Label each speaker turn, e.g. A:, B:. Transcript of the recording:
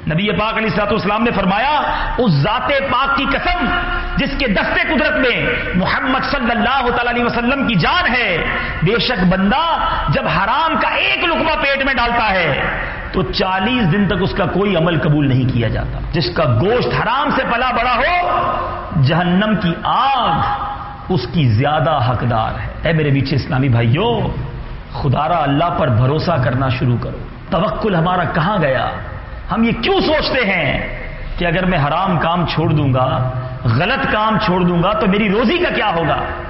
A: नबी पाक अलैहिस्सलाम ने फरमाया, उस जाते पाक की कसम जिसके दस्ते कुदरत में मोहम्मद सल्लल्लाहु अलैहि वसल्लम की जान है, बेशक बंदा जब हराम का एक लुकमा पेट में डालता है तो 40 दिन तक उसका कोई अमल कबूल नहीं किया जाता। जिसका गोश्त हराम से पला बड़ा हो, जहन्नम की आग उसकी ज्यादा हकदार है। ऐ मेरे बीच इस्लामी भाइयों, खुदारा अल्लाह पर भरोसा करना शुरू करो। तवक्कुल हमारा कहां गया? हम ये क्यों सोचते हैं कि अगर मैं हराम काम छोड़ दूंगा, गलत काम छोड़ दूंगा तो मेरी रोजी का क्या होगा?